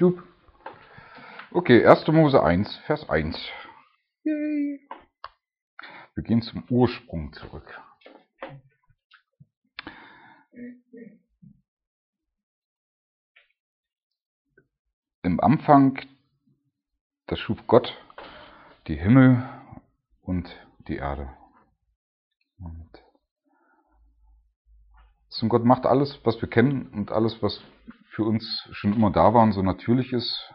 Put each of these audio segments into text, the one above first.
Stub. Okay, 1. Mose 1, Vers 1. Yay. Wir gehen zum Ursprung zurück. Im Anfang, da schuf Gott die Himmel und die Erde. Und Gott macht alles, was wir kennen und alles, was für uns schon immer da war und so natürlich ist,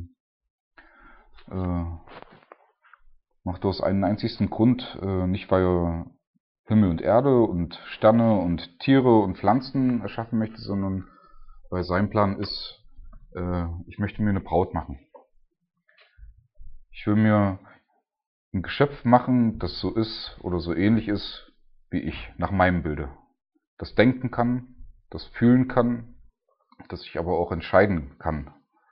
macht aus einem einzigsten Grund, nicht weil er Himmel und Erde und Sterne und Tiere und Pflanzen erschaffen möchte, sondern weil sein Plan ist, ich möchte mir eine Braut machen. Ich will mir ein Geschöpf machen, das so ist oder so ähnlich ist wie ich, nach meinem Bilde. Das denken kann, das fühlen kann, das sich aber auch entscheiden kann.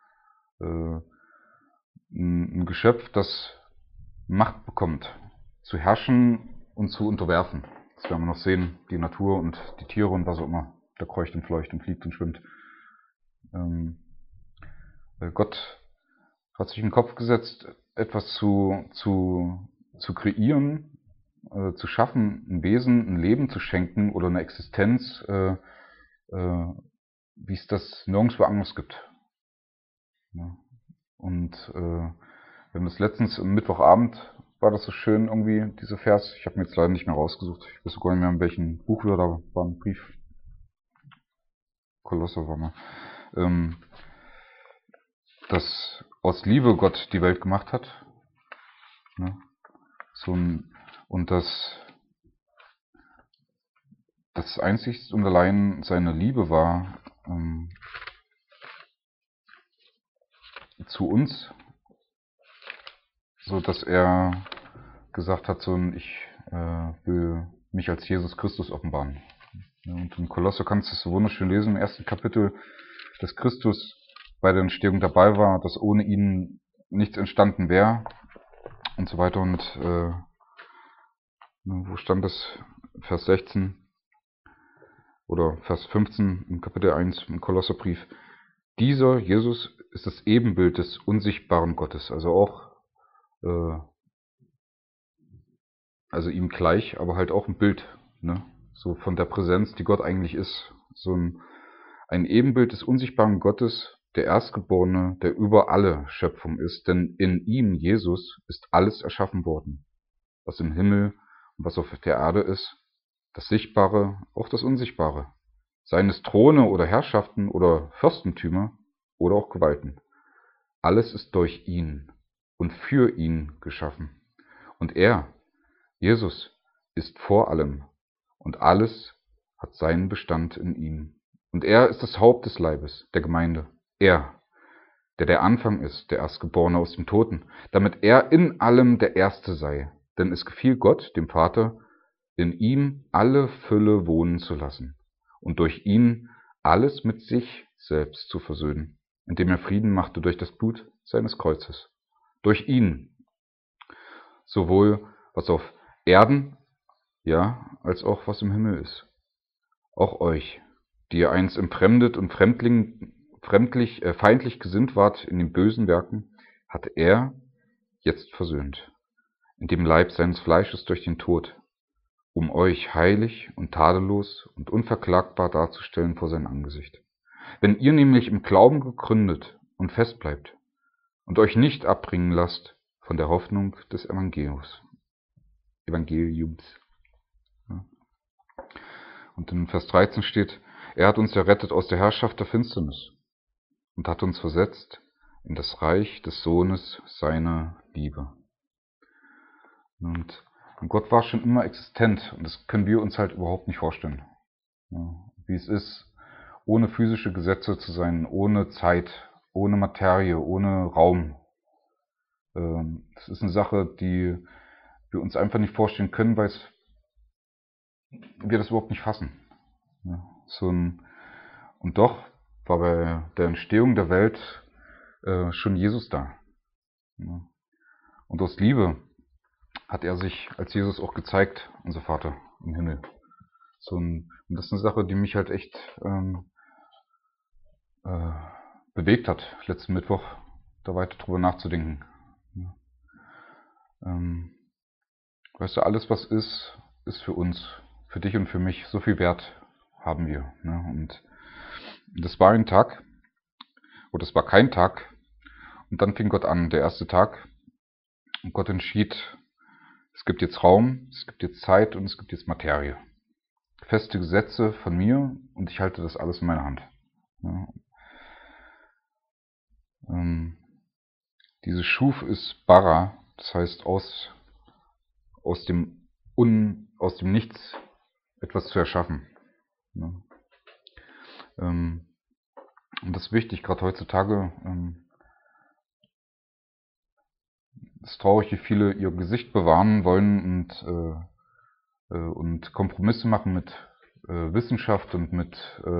Ein Geschöpf, das Macht bekommt, zu herrschen und zu unterwerfen. Das werden wir noch sehen, die Natur und die Tiere und was auch immer da kreucht und fleucht und fliegt und schwimmt. Gott hat sich in den Kopf gesetzt, etwas zu kreieren, zu schaffen, ein Wesen, ein Leben zu schenken oder eine Existenz, wie es das nirgendwo anders gibt. Ja. Und wir haben das letztens am Mittwochabend, war das so schön irgendwie, dieser Vers. Ich habe mir jetzt leider nicht mehr rausgesucht. Ich weiß gar nicht mehr, in welchem Buch wir da waren. Brief. Kolosser war mal. Dass aus Liebe Gott die Welt gemacht hat. Ne? Und das einzig und allein seine Liebe war zu uns, so dass er gesagt hat, ich will mich als Jesus Christus offenbaren. Ja, und in Kolosser kannst du es so wunderschön lesen, im 1. Kapitel, dass Christus bei der Entstehung dabei war, dass ohne ihn nichts entstanden wäre und so weiter. Und wo stand das? Vers 16 oder Vers 15 im Kapitel 1 im Kolosserbrief. Dieser Jesus ist das Ebenbild des unsichtbaren Gottes, also auch also ihm gleich, aber halt auch ein Bild, ne? So von der Präsenz, die Gott eigentlich ist. So ein Ebenbild des unsichtbaren Gottes, der Erstgeborene, der über alle Schöpfung ist, denn in ihm, Jesus, ist alles erschaffen worden, was im Himmel und was auf der Erde ist, das Sichtbare, auch das Unsichtbare, seien es Throne oder Herrschaften oder Fürstentümer oder auch Gewalten. Alles ist durch ihn und für ihn geschaffen. Und er, Jesus, ist vor allem und alles hat seinen Bestand in ihm. Und er ist das Haupt des Leibes, der Gemeinde. Er, der Anfang ist, der Erstgeborene aus den Toten, damit er in allem der Erste sei. Denn es gefiel Gott, dem Vater, in ihm alle Fülle wohnen zu lassen und durch ihn alles mit sich selbst zu versöhnen, indem er Frieden machte durch das Blut seines Kreuzes. Durch ihn, sowohl was auf Erden, ja, als auch was im Himmel ist. Auch euch, die ihr einst entfremdet und feindlich gesinnt wart in den bösen Werken, hat er jetzt versöhnt, in dem Leib seines Fleisches durch den Tod, um euch heilig und tadellos und unverklagbar darzustellen vor sein Angesicht. Wenn ihr nämlich im Glauben gegründet und fest bleibt und euch nicht abbringen lasst von der Hoffnung des Evangeliums. Ja. Und in Vers 13 steht, er hat uns errettet aus der Herrschaft der Finsternis und hat uns versetzt in das Reich des Sohnes seiner Liebe. Und Gott war schon immer existent und das können wir uns halt überhaupt nicht vorstellen. Ja, wie es ist, ohne physische Gesetze zu sein, ohne Zeit, ohne Materie, ohne Raum. Das ist eine Sache, die wir uns einfach nicht vorstellen können, weil wir das überhaupt nicht fassen. Ja, und doch war bei der Entstehung der Welt schon Jesus da. Ja. Und aus Liebe hat er sich als Jesus auch gezeigt, unser Vater im Himmel. Und das ist eine Sache, die mich halt echt bewegt hat, letzten Mittwoch, da weiter drüber nachzudenken. Ja. Weißt du, alles was ist für uns, für dich und für mich, so viel Wert haben wir. Ne? Und das war ein Tag, oder das war kein Tag, und dann fing Gott an, der erste Tag, und Gott entschied, es gibt jetzt Raum, es gibt jetzt Zeit und es gibt jetzt Materie. Feste Gesetze von mir und ich halte das alles in meiner Hand. Ja. Diese Schuf ist bara, das heißt aus dem Nichts etwas zu erschaffen. Ja. Und das ist wichtig, gerade heutzutage. Es ist traurig, wie viele ihr Gesicht bewahren wollen und Kompromisse machen mit Wissenschaft und mit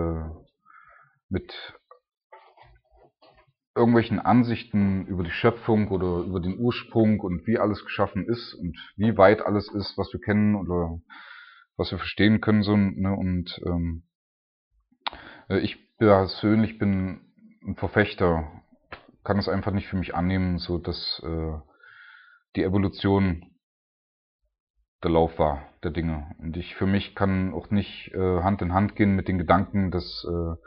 irgendwelchen Ansichten über die Schöpfung oder über den Ursprung und wie alles geschaffen ist und wie weit alles ist, was wir kennen oder was wir verstehen können. So, ne? Und ich persönlich bin ein Verfechter, kann es einfach nicht für mich annehmen, so dass die Evolution der Lauf war der Dinge. Und ich für mich kann auch nicht Hand in Hand gehen mit den Gedanken, dass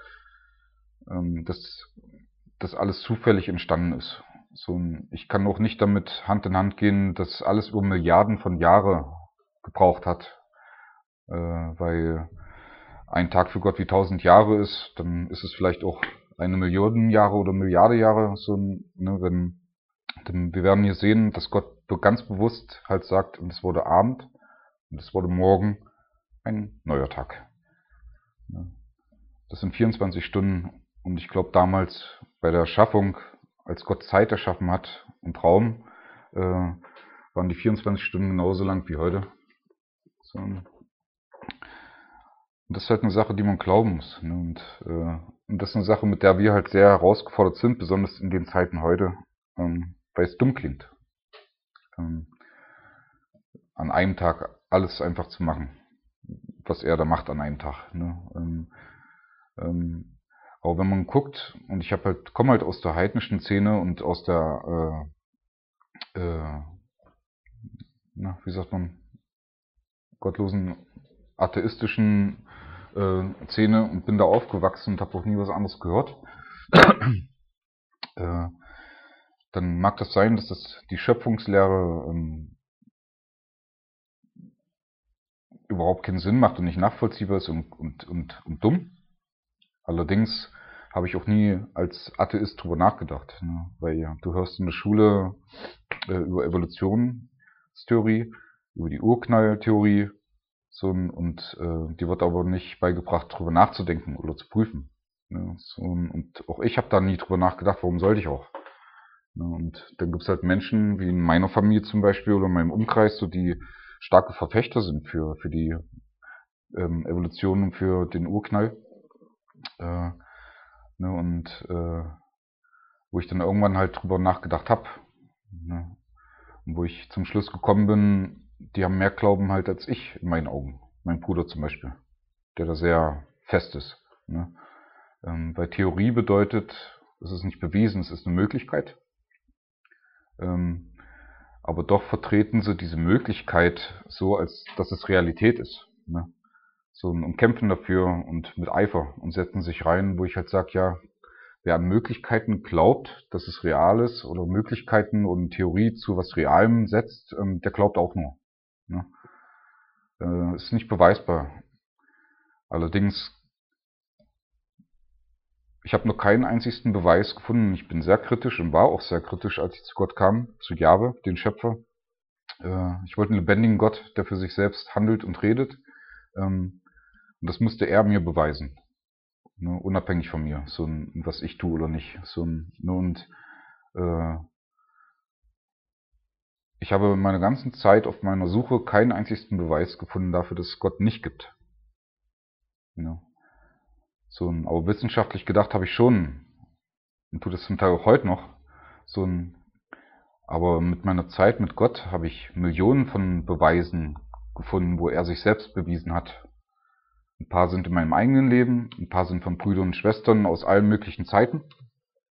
das alles zufällig entstanden ist. So, ich kann auch nicht damit Hand in Hand gehen, dass alles über Milliarden von Jahre gebraucht hat, weil ein Tag für Gott wie 1000 Jahre ist, dann ist es vielleicht auch eine Million Jahre oder Milliarde Jahre. So, ne, wir werden hier sehen, dass Gott ganz bewusst halt sagt, und es wurde Abend und es wurde Morgen ein neuer Tag. Das sind 24 Stunden. Und ich glaube, damals bei der Erschaffung, als Gott Zeit erschaffen hat und Raum, waren die 24 Stunden genauso lang wie heute. So. Und das ist halt eine Sache, die man glauben muss. Ne? Und das ist eine Sache, mit der wir halt sehr herausgefordert sind, besonders in den Zeiten heute, weil es dumm klingt. An einem Tag alles einfach zu machen, was er da macht an einem Tag. Ne? Aber wenn man guckt, und ich komme halt aus der heidnischen Szene und aus der, wie sagt man, gottlosen, atheistischen Szene und bin da aufgewachsen und habe auch nie was anderes gehört, dann mag das sein, dass das die Schöpfungslehre überhaupt keinen Sinn macht und nicht nachvollziehbar ist und dumm. Allerdings habe ich auch nie als Atheist drüber nachgedacht, ne? Weil ja, du hörst in der Schule über Evolutionstheorie, über die Urknalltheorie, so, und die wird aber nicht beigebracht, drüber nachzudenken oder zu prüfen. Ne? So, und auch ich habe da nie drüber nachgedacht, warum sollte ich auch? Ne? Und dann gibt es halt Menschen, wie in meiner Familie zum Beispiel oder in meinem Umkreis, so die starke Verfechter sind für die Evolution und für den Urknall. Ne, und wo ich dann irgendwann halt drüber nachgedacht habe, ne, und wo ich zum Schluss gekommen bin, die haben mehr Glauben halt als ich in meinen Augen. Mein Bruder zum Beispiel, der da sehr fest ist. Ne. Weil Theorie bedeutet, es ist nicht bewiesen, es ist eine Möglichkeit. Aber doch vertreten sie diese Möglichkeit so, als dass es Realität ist. Ne. So, und kämpfen dafür und mit Eifer und setzen sich rein, wo ich halt sage, ja, wer an Möglichkeiten glaubt, dass es real ist, oder Möglichkeiten und Theorie zu was Realem setzt, der glaubt auch nur. Ne? Ist nicht beweisbar. Allerdings, ich habe noch keinen einzigen Beweis gefunden. Ich bin sehr kritisch und war auch sehr kritisch, als ich zu Gott kam, zu Jahwe, den Schöpfer. Ich wollte einen lebendigen Gott, der für sich selbst handelt und redet. Und das musste er mir beweisen. Ne, unabhängig von mir, so ein, was ich tue oder nicht. So ein, ne, und ich habe in meiner ganzen Zeit auf meiner Suche keinen einzigen Beweis gefunden dafür, dass es Gott nicht gibt. Ne. So ein, aber wissenschaftlich gedacht habe ich schon, und tue das zum Teil auch heute noch, so ein, aber mit meiner Zeit mit Gott habe ich Millionen von Beweisen gefunden, wo er sich selbst bewiesen hat. Ein paar sind in meinem eigenen Leben, ein paar sind von Brüdern und Schwestern aus allen möglichen Zeiten.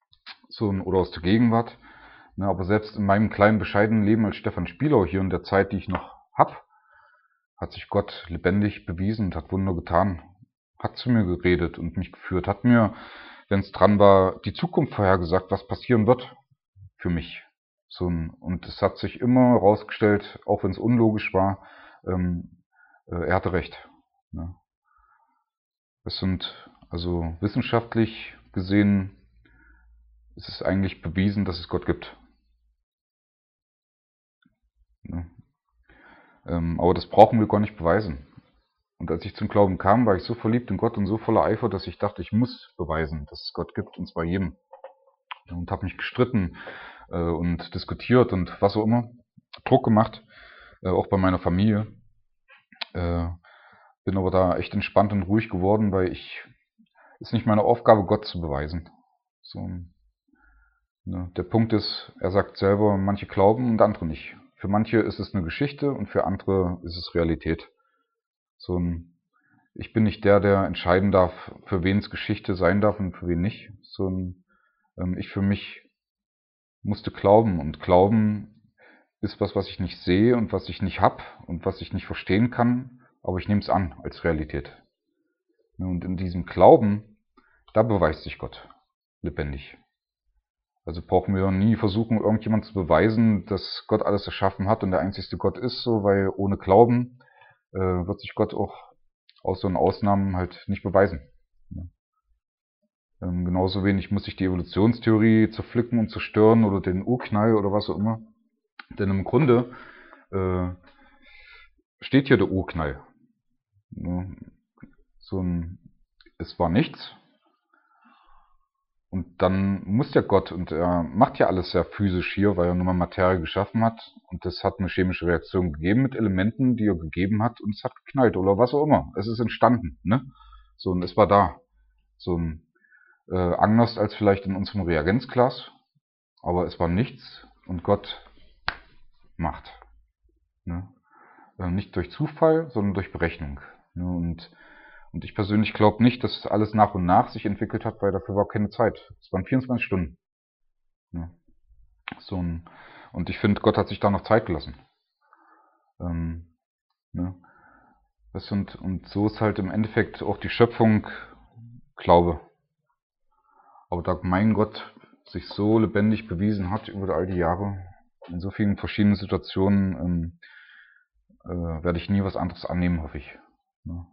oder aus der Gegenwart. Ne, aber selbst in meinem kleinen, bescheidenen Leben als Stefan Spielau hier in der Zeit, die ich noch hab, hat sich Gott lebendig bewiesen und hat Wunder getan. Hat zu mir geredet und mich geführt, hat mir, wenn es dran war, die Zukunft vorhergesagt, was passieren wird für mich. Und es hat sich immer herausgestellt, auch wenn es unlogisch war, er hatte recht. Ne? Es sind, also wissenschaftlich gesehen, ist es eigentlich bewiesen, dass es Gott gibt. Ne? Aber das brauchen wir gar nicht beweisen. Und als ich zum Glauben kam, war ich so verliebt in Gott und so voller Eifer, dass ich dachte, ich muss beweisen, dass es Gott gibt, und zwar jedem. Und habe mich gestritten und diskutiert und was auch immer, Druck gemacht, auch bei meiner Familie. Bin aber da echt entspannt und ruhig geworden, weil ist nicht meine Aufgabe, Gott zu beweisen. So, ne? Der Punkt ist, er sagt selber, manche glauben und andere nicht. Für manche ist es eine Geschichte und für andere ist es Realität. Ich bin nicht der, der entscheiden darf, für wen es Geschichte sein darf und für wen nicht. Ich für mich musste glauben, und Glauben ist was ich nicht sehe und was ich nicht hab und was ich nicht verstehen kann, aber ich nehme es an als Realität. Und in diesem Glauben, da beweist sich Gott lebendig. Also brauchen wir nie versuchen, irgendjemand zu beweisen, dass Gott alles erschaffen hat und der einzigste Gott ist, so, weil ohne Glauben wird sich Gott auch aus so Ausnahmen halt nicht beweisen. Genauso wenig muss ich die Evolutionstheorie zerpflücken und zerstören oder den Urknall oder was auch immer. Denn im Grunde steht hier der Urknall. Es war nichts. Und dann muss ja Gott, und er macht ja alles sehr physisch hier, weil er nur mal Materie geschaffen hat. Und das hat eine chemische Reaktion gegeben mit Elementen, die er gegeben hat, und es hat geknallt oder was auch immer. Es ist entstanden, ne? Und es war da. Anders als vielleicht in unserem Reagenzglas. Aber es war nichts und Gott macht. Ne? Nicht durch Zufall, sondern durch Berechnung. Ne? Und ich persönlich glaube nicht, dass alles nach und nach sich entwickelt hat, weil dafür war keine Zeit. Es waren 24 Stunden. Ne? Und ich finde, Gott hat sich da noch Zeit gelassen. Ne? Und so ist halt im Endeffekt auch die Schöpfung Glaube. Aber da mein Gott sich so lebendig bewiesen hat über all die Jahre, in so vielen verschiedenen Situationen, werde ich nie was anderes annehmen, hoffe ich. Ne?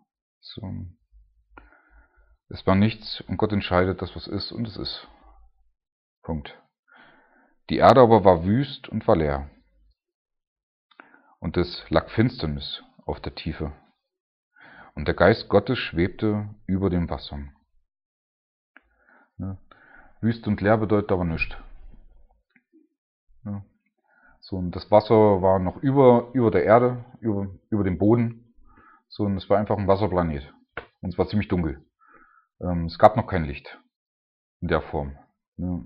Es war nichts und Gott entscheidet, dass was ist, und es ist. Punkt. Die Erde aber war wüst und war leer. Und es lag Finsternis auf der Tiefe. Und der Geist Gottes schwebte über den Wassern. Ne? Wüst und leer bedeutet aber nichts. Ne? Und das Wasser war noch über der Erde, über dem Boden. Und es war einfach ein Wasserplanet. Und es war ziemlich dunkel. Es gab noch kein Licht in der Form. Ne?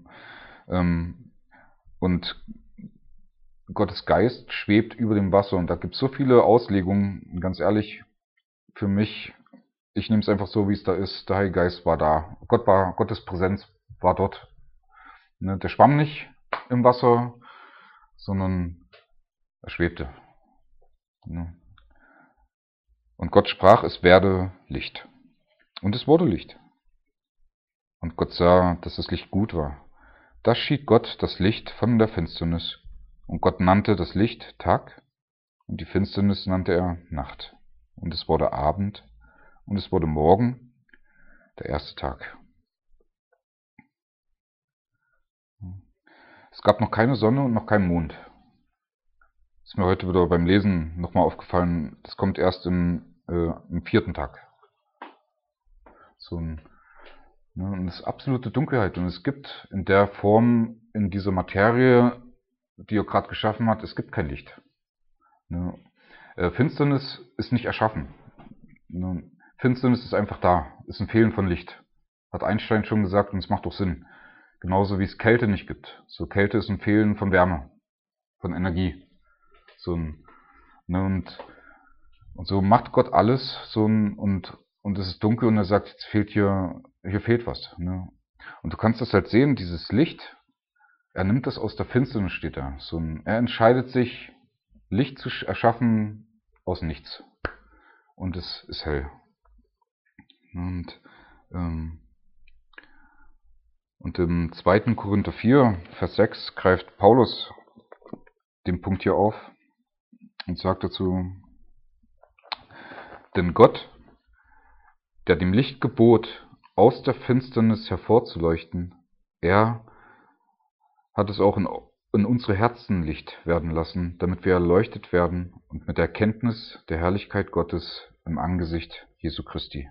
Und Gottes Geist schwebt über dem Wasser, und da gibt es so viele Auslegungen. Ganz ehrlich, für mich, ich nehme es einfach so, wie es da ist. Der Heilige Geist war da. Gottes Präsenz war dort. Ne? Der schwamm nicht im Wasser, sondern er schwebte. Ne? Und Gott sprach, es werde Licht. Und es wurde Licht. Und Gott sah, dass das Licht gut war. Da schied Gott das Licht von der Finsternis. Und Gott nannte das Licht Tag, und die Finsternis nannte er Nacht. Und es wurde Abend, und es wurde Morgen, der erste Tag. Es gab noch keine Sonne und noch keinen Mond. Ist mir heute wieder beim Lesen nochmal aufgefallen, das kommt erst im 4. Tag. Und es ist absolute Dunkelheit, und es gibt in der Form, in dieser Materie, die er gerade geschaffen hat, es gibt kein Licht. Finsternis ist nicht erschaffen. Finsternis ist einfach da, ist ein Fehlen von Licht. Hat Einstein schon gesagt, und es macht doch Sinn. Genauso wie es Kälte nicht gibt. So, Kälte ist ein Fehlen von Wärme, von Energie. Und so macht Gott alles, und es ist dunkel, und er sagt, jetzt fehlt hier fehlt was. Ne? Und du kannst das halt sehen, dieses Licht, er nimmt es aus der Finsternis, steht da. Er entscheidet sich, Licht zu erschaffen aus nichts. Und es ist hell. Und im 2. Korinther 4, Vers 6 greift Paulus den Punkt hier auf und sagt dazu: Denn Gott, der dem Licht gebot, aus der Finsternis hervorzuleuchten, er hat es auch in unsere Herzen Licht werden lassen, damit wir erleuchtet werden und mit der Erkenntnis der Herrlichkeit Gottes im Angesicht Jesu Christi.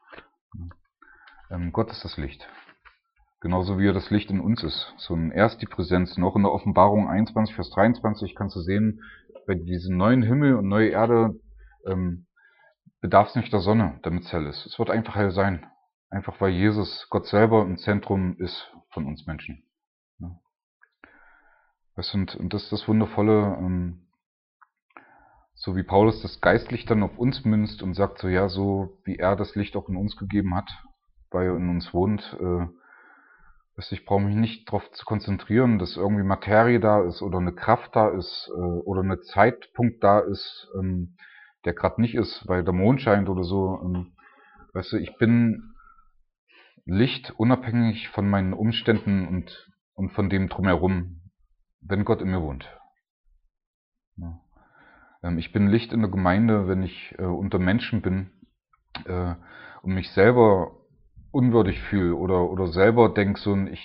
Gott ist das Licht. Genauso wie er das Licht in uns ist. Erst die Präsenz. Noch in der Offenbarung 21, Vers 23 kannst du sehen, bei diesem neuen Himmel und neue Erde bedarf es nicht der Sonne, damit es hell ist. Es wird einfach hell sein. Einfach weil Jesus, Gott selber, im Zentrum ist von uns Menschen. Ja. Und das ist das Wundervolle, so wie Paulus das Geistlicht dann auf uns münzt und sagt so, ja, so wie er das Licht auch in uns gegeben hat, weil er in uns wohnt, ich brauche mich nicht darauf zu konzentrieren, dass irgendwie Materie da ist oder eine Kraft da ist oder ein Zeitpunkt da ist, der gerade nicht ist, weil der Mond scheint oder so. Ich bin Licht unabhängig von meinen Umständen und von dem drumherum, wenn Gott in mir wohnt. Ja. Ich bin Licht in der Gemeinde, wenn ich unter Menschen bin und mich selber unwürdig fühle oder selber denke,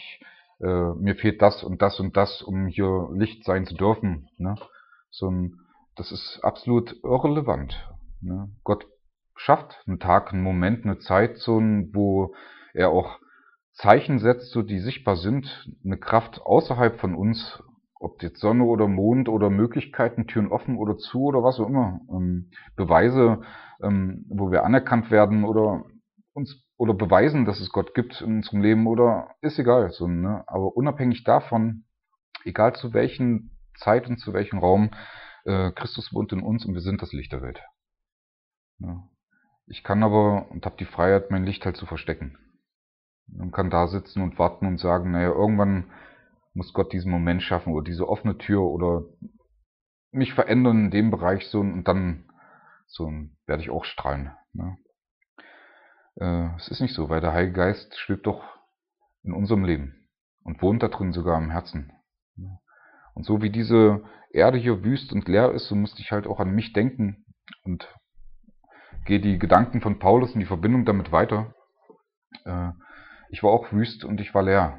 mir fehlt das und das und das, um hier Licht sein zu dürfen. Ne? Das ist absolut irrelevant. Ne? Gott schafft einen Tag, einen Moment, eine Zeit, wo er auch Zeichen setzt, die sichtbar sind, eine Kraft außerhalb von uns, ob jetzt Sonne oder Mond oder Möglichkeiten, Türen offen oder zu oder was auch immer, Beweise, wo wir anerkannt werden oder beweisen, dass es Gott gibt in unserem Leben oder ist egal. Ne? Aber unabhängig davon, egal zu welchen Zeit und zu welchem Raum, Christus wohnt in uns und wir sind das Licht der Welt. Ja. Ich kann aber und habe die Freiheit, mein Licht halt zu verstecken. Man kann da sitzen und warten und sagen, naja, irgendwann muss Gott diesen Moment schaffen oder diese offene Tür oder mich verändern in dem Bereich und dann werde ich auch strahlen. Ne? Es ist nicht so, weil der Heilige Geist schwebt doch in unserem Leben und wohnt da drin sogar im Herzen. Und so wie diese Erde hier wüst und leer ist, so musste ich halt auch an mich denken und gehe die Gedanken von Paulus in die Verbindung damit weiter. Ich war auch wüst und ich war leer.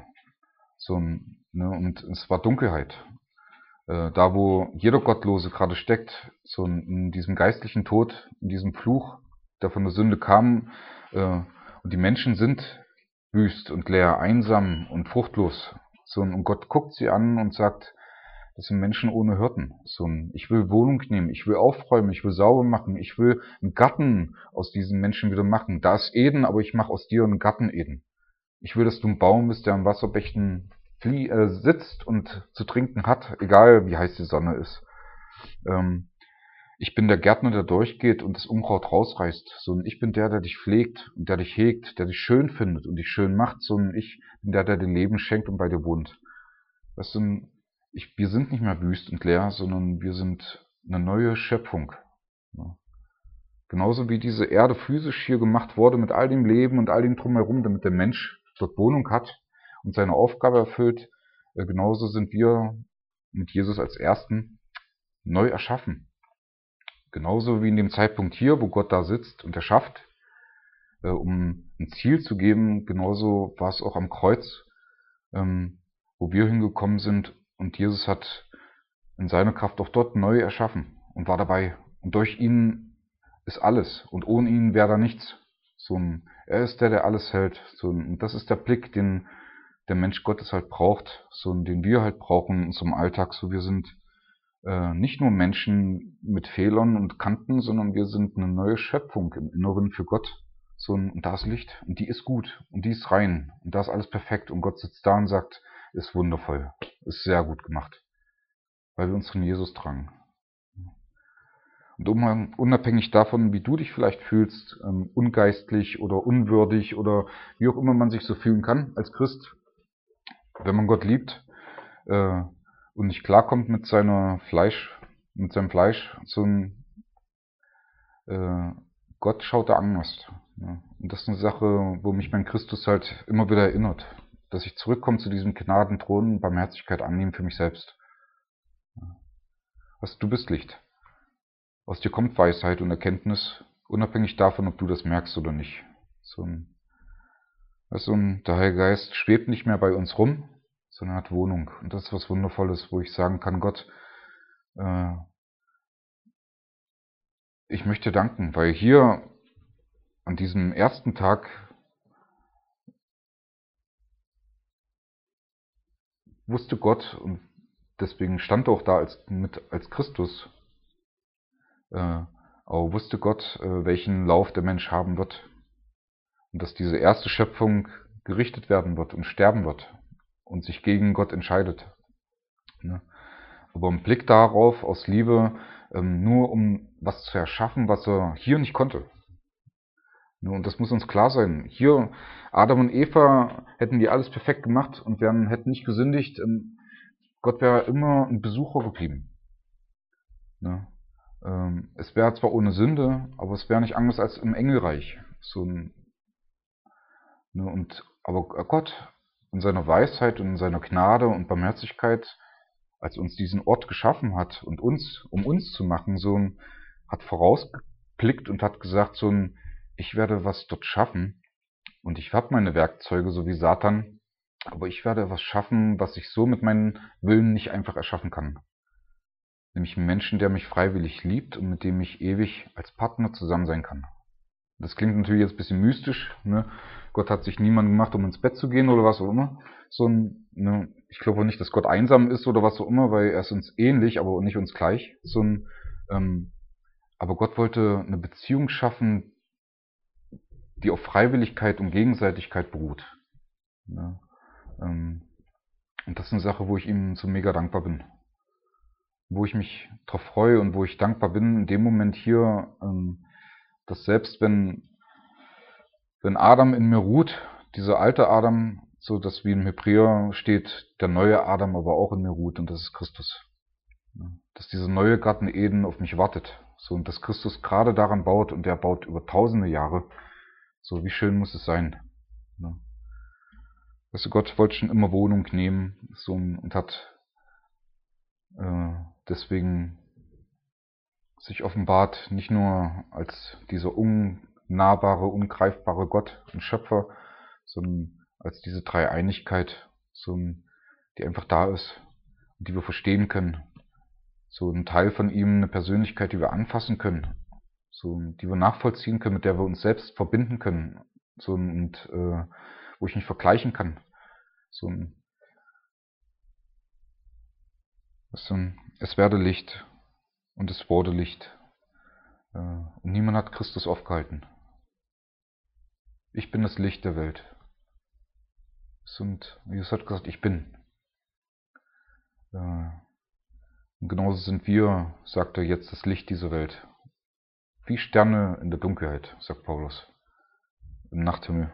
Und es war Dunkelheit. Da, wo jeder Gottlose gerade steckt, in diesem geistlichen Tod, in diesem Fluch, der von der Sünde kam, und die Menschen sind wüst und leer, einsam und fruchtlos. Und Gott guckt sie an und sagt, das sind Menschen ohne Hirten. Ich will Wohnung nehmen, ich will aufräumen, ich will sauber machen, ich will einen Garten aus diesen Menschen wieder machen. Da ist Eden, aber ich mache aus dir einen Garten Eden. Ich will, dass du ein Baum bist, der am Wasserbächen sitzt und zu trinken hat, egal wie heiß die Sonne ist. Ich bin der Gärtner, der durchgeht und das Unkraut rausreißt. Ich bin der dich pflegt und der dich hegt, der dich schön findet und dich schön macht. Ich bin der dir Leben schenkt und bei dir wohnt. Wir sind nicht mehr wüst und leer, sondern wir sind eine neue Schöpfung. Ja. Genauso wie diese Erde physisch hier gemacht wurde mit all dem Leben und all dem Drumherum, damit der Mensch dort Wohnung hat und seine Aufgabe erfüllt, genauso sind wir mit Jesus als Ersten neu erschaffen. Genauso wie in dem Zeitpunkt hier, wo Gott da sitzt und erschafft, um ein Ziel zu geben, genauso war es auch am Kreuz, wo wir hingekommen sind und Jesus hat in seiner Kraft auch dort neu erschaffen und war dabei. Und durch ihn ist alles und ohne ihn wäre da nichts. Er ist der alles hält. Und das ist der Blick, den der Mensch Gottes halt braucht, den wir halt brauchen in unserem Alltag. Wir sind nicht nur Menschen mit Fehlern und Kanten, sondern wir sind eine neue Schöpfung im Inneren für Gott. Und da ist Licht und die ist gut und die ist rein und da ist alles perfekt und Gott sitzt da und sagt, ist wundervoll, ist sehr gut gemacht, weil wir unseren Jesus tragen. Und unabhängig davon, wie du dich vielleicht fühlst, ungeistlich oder unwürdig oder wie auch immer man sich so fühlen kann als Christ, wenn man Gott liebt, äh, und nicht klarkommt mit seinem Fleisch, so ein Gott schaut da anders. Ja. Und das ist eine Sache, wo mich mein Christus halt immer wieder erinnert, dass ich zurückkomme zu diesem Gnadenthron und Barmherzigkeit annehmen für mich selbst. Du bist Licht. Aus dir kommt Weisheit und Erkenntnis, unabhängig davon, ob du das merkst oder nicht. Der Heilige Geist schwebt nicht mehr bei uns rum, sondern hat Wohnung. Und das ist was Wundervolles, wo ich sagen kann, Gott, ich möchte danken, weil hier an diesem ersten Tag wusste Gott, und deswegen stand er auch da als Christus, aber wusste Gott, welchen Lauf der Mensch haben wird. Und dass diese erste Schöpfung gerichtet werden wird und sterben wird und sich gegen Gott entscheidet. Ne? Aber ein Blick darauf aus Liebe, nur um was zu erschaffen, was er hier nicht konnte. Ne? Und das muss uns klar sein. Hier, Adam und Eva hätten die alles perfekt gemacht und hätten nicht gesündigt. Gott wäre immer ein Besucher geblieben. Ne? Es wäre zwar ohne Sünde, aber es wäre nicht anders als im Engelreich. Aber Gott in seiner Weisheit und in seiner Gnade und Barmherzigkeit, als uns diesen Ort geschaffen hat und um uns zu machen, hat vorausgeblickt und hat gesagt, ich werde was dort schaffen und ich habe meine Werkzeuge, so wie Satan, aber ich werde was schaffen, was ich so mit meinen Willen nicht einfach erschaffen kann. Nämlich einen Menschen, der mich freiwillig liebt und mit dem ich ewig als Partner zusammen sein kann. Das klingt natürlich jetzt ein bisschen mystisch, ne? Gott hat sich niemand gemacht, um ins Bett zu gehen oder was auch immer. Ich glaube nicht, dass Gott einsam ist oder was auch immer, weil er ist uns ähnlich, aber nicht uns gleich. Aber Gott wollte eine Beziehung schaffen, die auf Freiwilligkeit und Gegenseitigkeit beruht. Ne? Und das ist eine Sache, wo ich ihm so mega dankbar bin. Wo ich mich drauf freue und wo ich dankbar bin, in dem Moment hier, dass selbst wenn Adam in mir ruht, dieser alte Adam, so dass wie im Hebräer steht, der neue Adam aber auch in mir ruht, und das ist Christus. Dass dieser neue Garten Eden auf mich wartet, und dass Christus gerade daran baut, und er baut über tausende Jahre. So, wie schön muss es sein. Gott wollte schon immer Wohnung nehmen, und hat deswegen sich offenbart, nicht nur als dieser unnahbare, ungreifbare Gott und Schöpfer, sondern als diese Dreieinigkeit, die einfach da ist und die wir verstehen können. So ein Teil von ihm, eine Persönlichkeit, die wir anfassen können, die wir nachvollziehen können, mit der wir uns selbst verbinden können, wo ich mich vergleichen kann. Es werde Licht und es wurde Licht. Und niemand hat Christus aufgehalten. Ich bin das Licht der Welt. Und Jesus hat gesagt, ich bin. Und genauso sind wir, sagt er, jetzt das Licht dieser Welt. Wie Sterne in der Dunkelheit, sagt Paulus, im Nachthimmel.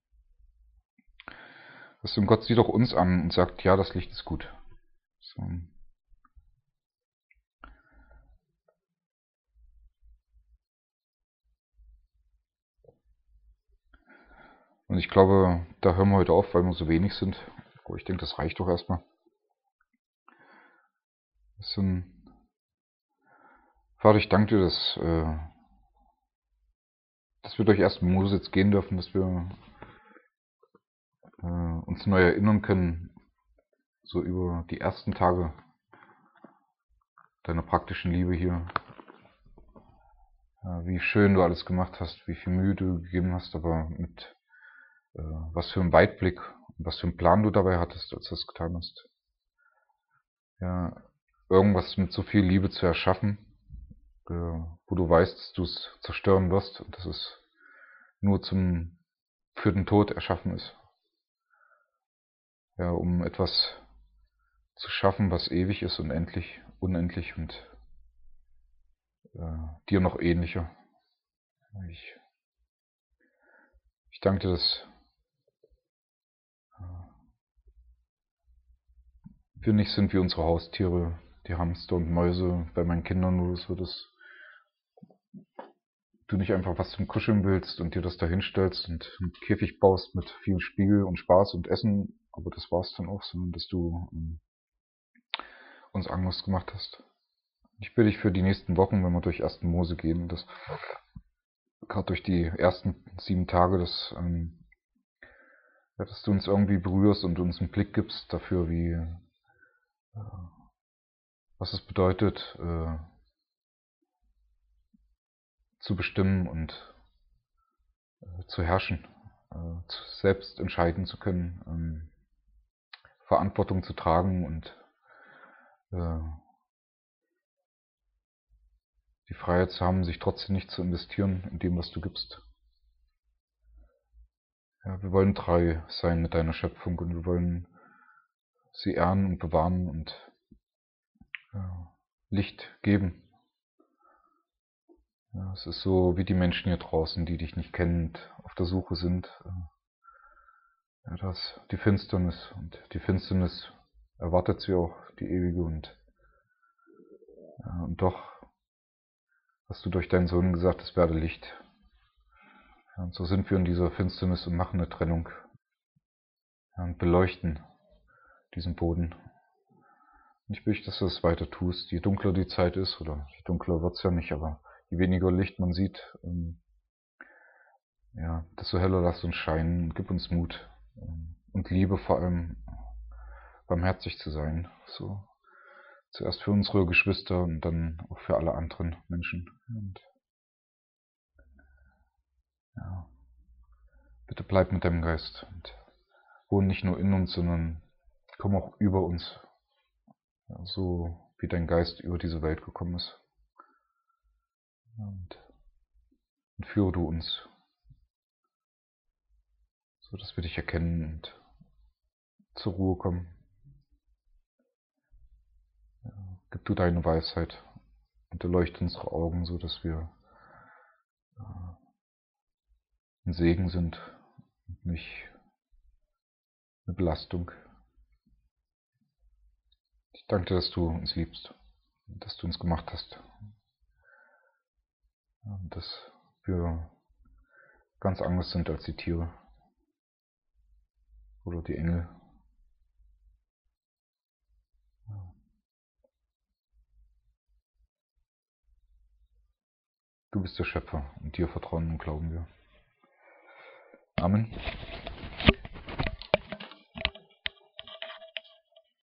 Und Gott sieht auch uns an und sagt, ja, das Licht ist gut. Und ich glaube, da hören wir heute auf, weil wir so wenig sind. Ich denke, das reicht doch erstmal. Vater, ich danke dir, dass wir durch 1. Mose jetzt gehen dürfen, dass wir uns neu erinnern können, so über die ersten Tage deiner praktischen Liebe hier. Wie schön du alles gemacht hast, wie viel Mühe du gegeben hast, aber mit was für ein Weitblick, was für einen Plan du dabei hattest, als du das getan hast. Ja, irgendwas mit so viel Liebe zu erschaffen, wo du weißt, dass du es zerstören wirst und dass es nur für den Tod erschaffen ist. Ja, um etwas zu schaffen, was ewig ist und unendlich und dir noch ähnlicher. Ich danke dir, dass wir nicht sind wie unsere Haustiere, die Hamster und Mäuse bei meinen Kindern oder so, dass du nicht einfach was zum Kuscheln willst und dir das da hinstellst und einen Käfig baust mit viel Spiel und Spaß und Essen, aber das war's dann auch, sondern dass du uns Angst gemacht hast. Ich bitte dich für die nächsten Wochen, wenn wir durch 1. Mose gehen, dass gerade durch die ersten 7 Tage, dass du uns irgendwie berührst und uns einen Blick gibst dafür, was es bedeutet, zu bestimmen und zu herrschen, selbst entscheiden zu können, Verantwortung zu tragen und die Freiheit zu haben, sich trotzdem nicht zu investieren in dem, was du gibst. Ja, wir wollen treu sein mit deiner Schöpfung und wir wollen sie ehren und bewahren und Licht geben. Ja, es ist so wie die Menschen hier draußen, die dich nicht kennen und auf der Suche sind. Ja, das die Finsternis und die Finsternis erwartet sie auch, die ewige und doch hast du durch deinen Sohn gesagt, es werde Licht. Ja, und so sind wir in dieser Finsternis und machen eine Trennung und beleuchten diesen Boden. Und ich bitte, dass du das weiter tust. Je dunkler die Zeit ist, oder je dunkler wird's ja nicht, aber je weniger Licht man sieht, desto heller lass uns scheinen und gib uns Mut und Liebe, vor allem barmherzig zu sein. So zuerst für unsere Geschwister und dann auch für alle anderen Menschen. Und ja, bitte bleib mit deinem Geist und wohne nicht nur in uns, sondern komm auch über uns, ja, so wie dein Geist über diese Welt gekommen ist. Und führe du uns, so dass wir dich erkennen und zur Ruhe kommen. Ja, gib du deine Weisheit und erleuchte unsere Augen, so dass wir ein Segen sind und nicht eine Belastung. Ich danke dir, dass du uns liebst und dass du uns gemacht hast und dass wir ganz anders sind als die Tiere oder die Engel. Du bist der Schöpfer und dir vertrauen und glauben wir. Amen.